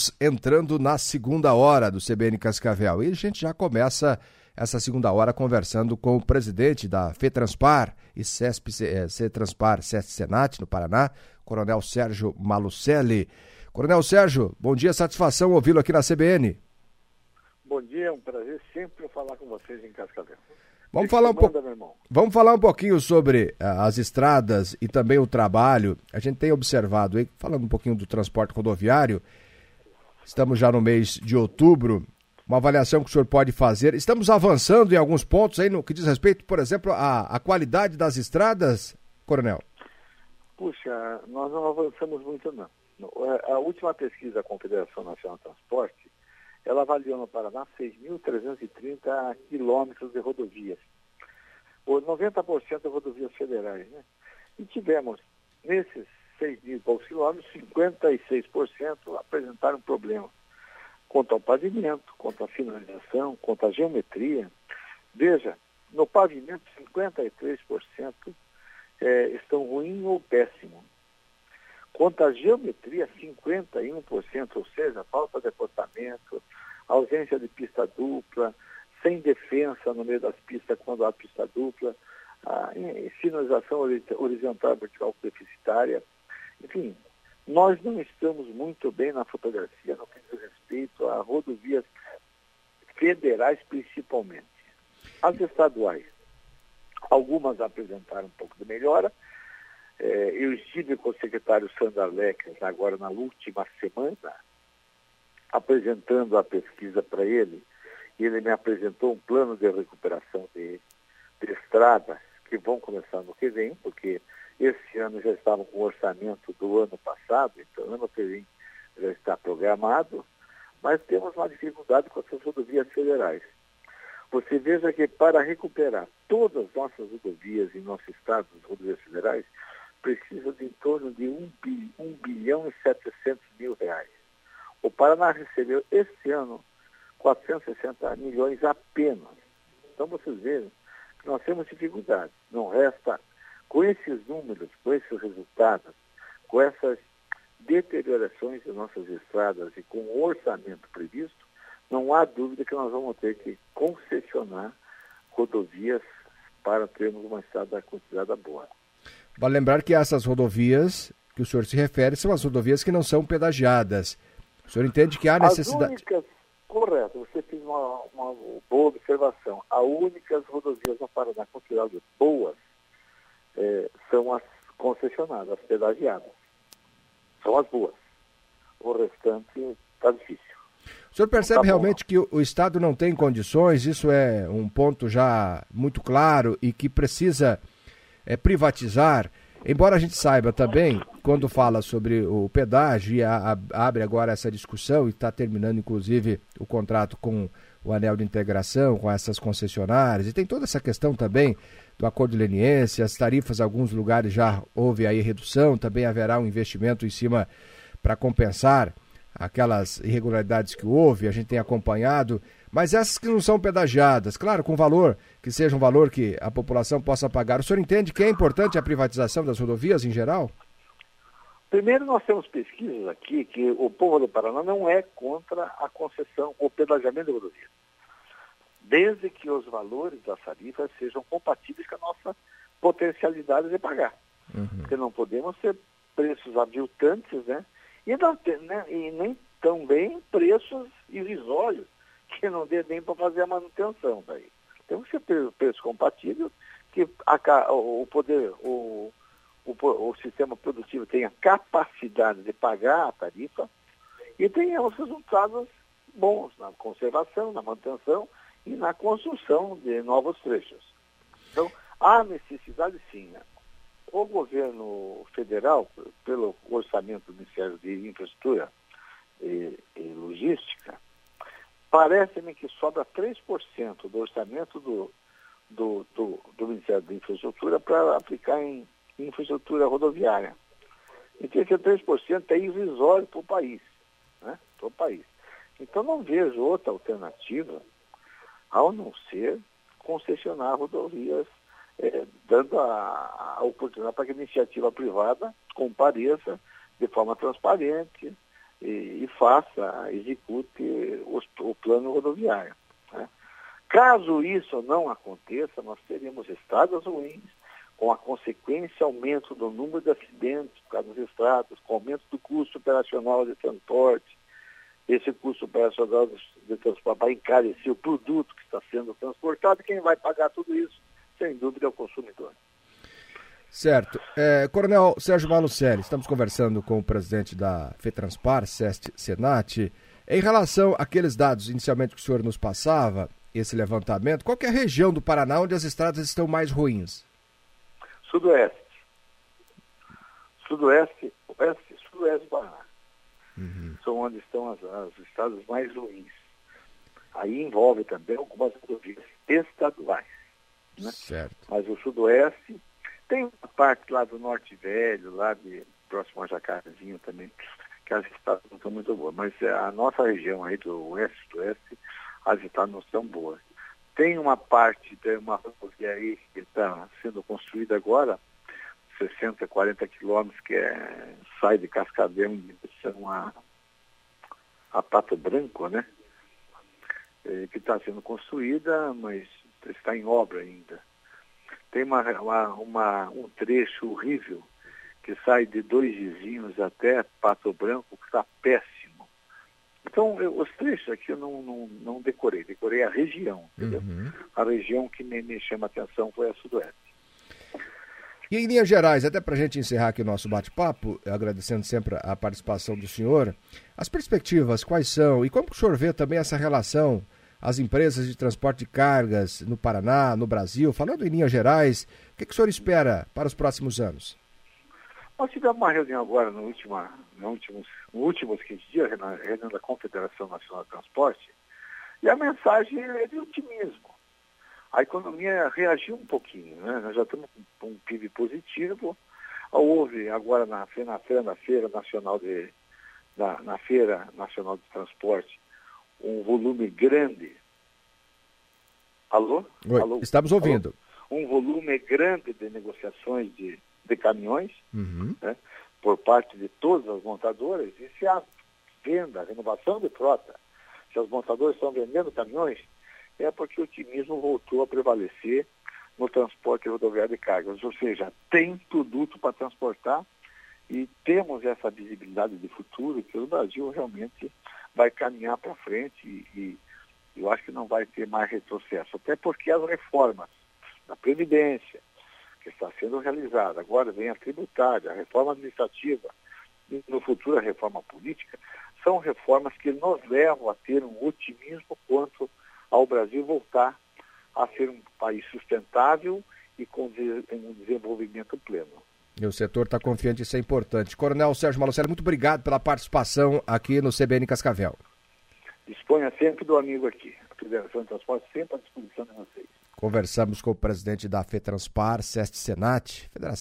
Estamos entrando na segunda hora do CBN Cascavel e a gente já começa essa segunda hora conversando com o presidente da FETranspar e CETranspar Senat no Paraná, Coronel Sérgio Malucelli. Coronel Sérgio, bom dia, satisfação ouvi-lo aqui na CBN. Bom dia, é um prazer sempre falar com vocês em Cascavel. Vamos falar um pouquinho sobre as estradas e também o trabalho. A gente tem observado aí, falando um pouquinho do transporte rodoviário, estamos já no mês de outubro, uma avaliação que o senhor pode fazer. Estamos avançando em alguns pontos aí no que diz respeito, por exemplo, à qualidade das estradas, Coronel? Puxa, nós não avançamos muito não. A última pesquisa da Confederação Nacional de Transporte, ela avaliou no Paraná 6.330 quilômetros de rodovias. 90% de rodovias federais, né? E tivemos, nesses 6 mil e poucos quilômetros, 56% apresentaram problema quanto ao pavimento, quanto à finalização, quanto à geometria. Veja, no pavimento, 53% estão ruim ou péssimo. Quanto à geometria, 51%, ou seja, falta de acostamento, ausência de pista dupla, sem defensa no meio das pistas quando há pista dupla, sinalização horizontal e vertical deficitária. Enfim, nós não estamos muito bem na fotografia no que diz respeito a rodovias federais principalmente. As estaduais, algumas apresentaram um pouco de melhora. Eu estive com o secretário Sandro Alex agora na última semana, apresentando a pesquisa para ele, e ele me apresentou um plano de recuperação de estradas que vão começar no que vem, porque esse ano já estavam com o orçamento do ano passado, então o ano que vem já está programado, mas temos uma dificuldade com essas rodovias federais. Você veja que para recuperar todas as nossas rodovias em nosso estado, as rodovias federais, precisa de em torno de 1 bilhão e 700 mil reais. O Paraná recebeu este ano 460 milhões apenas. Então vocês vejam que nós temos dificuldade. Não resta, com esses números, com esses resultados, com essas deteriorações de nossas estradas e com o orçamento previsto, não há dúvida que nós vamos ter que concessionar rodovias para termos uma estrada considerada boa. Vale lembrar que essas rodovias que o senhor se refere são as rodovias que não são pedagiadas. O senhor entende que há necessidade... Correto, você fez uma boa observação. As únicas rodovias no Paraná consideradas boas são as concessionadas, as pedagiadas. São as boas. O restante está difícil. O senhor percebe realmente que o Estado não tem condições? Isso é um ponto já muito claro e que precisa privatizar, embora a gente saiba também, quando fala sobre o pedágio e abre agora essa discussão e está terminando inclusive o contrato com o anel de integração, com essas concessionárias, e tem toda essa questão também do acordo leniense, as tarifas em alguns lugares já houve aí redução, também haverá um investimento em cima para compensar aquelas irregularidades que houve, a gente tem acompanhado, mas essas que não são pedagiadas, claro, com valor, que seja um valor que a população possa pagar. O senhor entende que é importante a privatização das rodovias em geral? Primeiro, nós temos pesquisas aqui que o povo do Paraná não é contra a concessão ou pedagiamento de rodovias, desde que os valores das tarifas sejam compatíveis com a nossa potencialidade de pagar. Porque não podemos ter preços aviltantes, né? E nem também preços irrisórios, que não dê nem para fazer a manutenção daí. Tem que ser preço compatível, que o sistema produtivo tenha capacidade de pagar a tarifa e tenha os resultados bons na conservação, na manutenção e na construção de novos trechos. Então, há necessidade sim. O governo federal, pelo orçamento do Ministério de Infraestrutura e Logística, parece-me que sobra 3% do orçamento do Ministério da Infraestrutura para aplicar em infraestrutura rodoviária. Então, esse 3% é irrisório para o país, né? Para o país. Então, não vejo outra alternativa ao não ser concessionar rodovias, dando a oportunidade para que a iniciativa privada compareça de forma transparente, e execute o plano rodoviário, né? Caso isso não aconteça, nós teremos estradas ruins, com a consequência aumento do número de acidentes por causa das estradas, com aumento do custo operacional de transporte. Esse custo operacional de transporte vai encarecer o produto que está sendo transportado, e quem vai pagar tudo isso, sem dúvida, é o consumidor. Certo. Coronel Sérgio Malucelli, estamos conversando com o presidente da FETRANSPAR, SEST Senat. Em relação àqueles dados inicialmente que o senhor nos passava, esse levantamento, qual que é a região do Paraná onde as estradas estão mais ruins? Sudoeste, oeste do Paraná. São onde estão as estradas mais ruins. Aí envolve também algumas rodovias estaduais, né? Certo. Mas o sudoeste tem uma parte lá do Norte Velho, lá próximo a Jacarezinho também, que as estradas não são muito boas. Mas a nossa região aí do oeste, sudoeste, as estradas não são boas. Tem uma parte, tem uma rodovia aí que está sendo construída agora, 60, 40 quilômetros, que sai de Cascavel em direção a Pato Branco, né? Que está sendo construída, mas está em obra ainda. Tem um trecho horrível que sai de Dois Vizinhos até Pato Branco, que está péssimo. Então, os trechos aqui eu não decorei a região, entendeu? A região que me chama a atenção foi a sudoeste. E em linhas gerais, até para a gente encerrar aqui o nosso bate-papo, agradecendo sempre a participação do senhor, as perspectivas quais são e como o senhor vê também essa relação, as empresas de transporte de cargas no Paraná, no Brasil, falando em linhas gerais, o que o senhor espera para os próximos anos? Nós tivemos uma reunião agora nos últimos 15 dias, na reunião da Confederação Nacional de Transporte, e a mensagem é de otimismo. A economia reagiu um pouquinho, né? Nós já estamos com um PIB positivo. Houve agora na Feira Nacional de Transporte um volume grande. Alô? Oi, Alô? estamos ouvindo. Alô? Um volume grande de negociações de caminhões, né? Por parte de todas as montadoras. E se há venda, renovação de frota, se as montadoras estão vendendo caminhões, é porque o otimismo voltou a prevalecer no transporte rodoviário de cargas. Ou seja, tem produto para transportar e temos essa visibilidade de futuro que o Brasil realmente vai caminhar para frente e eu acho que não vai ter mais retrocesso. Até porque as reformas da Previdência, que está sendo realizada, agora vem a tributária, a reforma administrativa e no futuro a reforma política, são reformas que nos levam a ter um otimismo quanto ao Brasil voltar a ser um país sustentável e com um desenvolvimento pleno. E o setor está confiante, isso é importante. Coronel Sérgio Malucelli, muito obrigado pela participação aqui no CBN Cascavel. Disponha sempre do amigo aqui. A Federação de Transporte sempre à disposição de vocês. Conversamos com o presidente da FETRANSPAR, SEST Senat, Federação